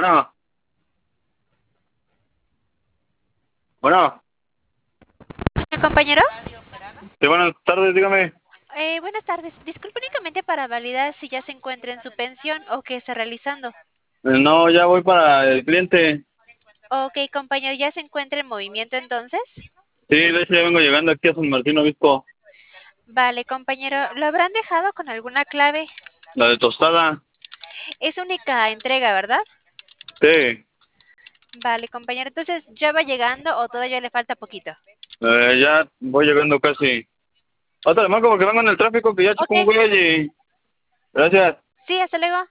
Bueno, bueno, Compañero, sí, buenas tardes, dígame. buenas tardes. Disculpe únicamente para validar si ya se encuentra en su pensión o qué está realizando. No, ya voy para el cliente. Ok, compañero, ¿ya se encuentra en movimiento entonces? Sí, de hecho ya vengo llegando aquí a San Martín Obispo. Vale, compañero, ¿lo habrán dejado con alguna clave? La de tostada. Es única entrega, ¿verdad? Sí, Vale, compañero, entonces, ¿ya va llegando o todavía le falta poquito? ya voy llegando casi. Otra más como que vengo en el tráfico que ya chocó un Ok, güey y... Gracias. sí, hasta luego.